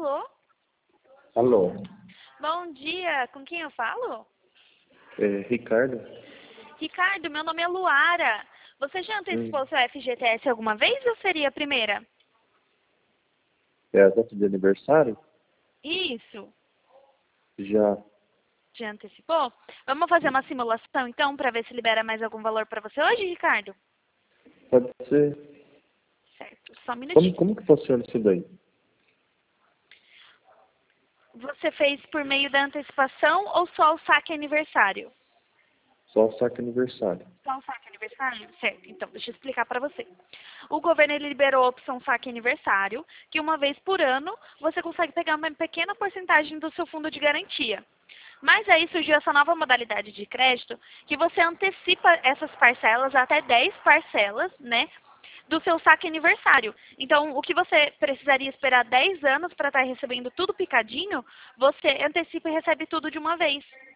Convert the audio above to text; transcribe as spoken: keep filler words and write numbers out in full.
Alô? Alô, Bom dia, com quem eu falo? é Ricardo? Ricardo, meu nome é Luara. Você já antecipou Hum, seu F G T S alguma vez ou seria a primeira? é a data de aniversário? Isso, Já. já antecipou? Vamos fazer uma simulação então para ver se libera mais algum valor para você hoje, Ricardo? Pode ser. Certo, só um Como, minutinho. como que funciona isso daí? Você fez por meio da antecipação ou só o saque aniversário? Só o saque aniversário. Só o saque aniversário? Certo, então deixa eu explicar para você. O governo ele liberou a opção saque aniversário, que uma vez por ano você consegue pegar uma pequena porcentagem do seu fundo de garantia. Mas aí surgiu essa nova modalidade de crédito, que você antecipa essas parcelas, até dez parcelas, né, do seu saque aniversário. Então, o que você precisaria esperar dez anos para estar recebendo tudo picadinho, você antecipa e recebe tudo de uma vez.